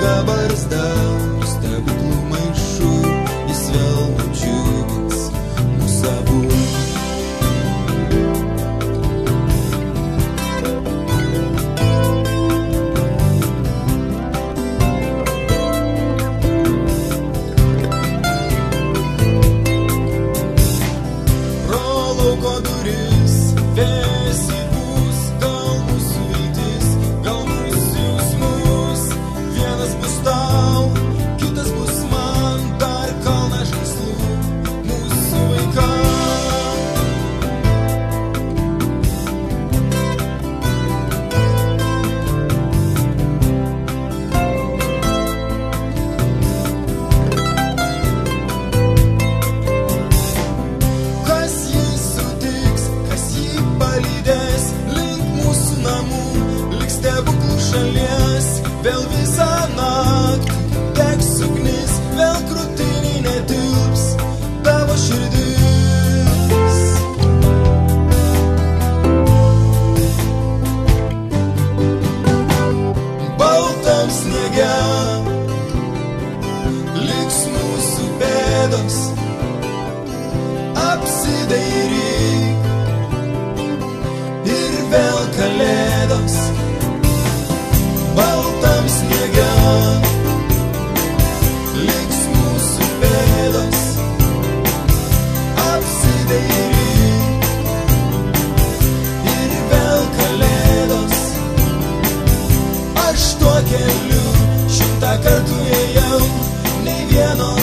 ilga barzda, stebuklų maišų, jis vėl nudžiugins mūsų abu. Lauko duris, vėjas įpūs, gal mūsų viltis, gal mūsų jausmus. Vienas bus tau, kitas bus man, dar kalna žaislų mūsų vaikam. Kas jį sutiks, kas jį palydės link mūsų namų, lik stebuklų šalies. Vėl visą naktį degs ugnis, vėl krūtinį netilps tavo širdis. Baltam sniege liks mūsų pėdos, apsidairyk ir vėl kalėdos. Baltam sniege liks mūsų pėdos, apsidairyk ir vėl kalėdos. Aš tuo keliu 100 kartų ėjau, nei vieno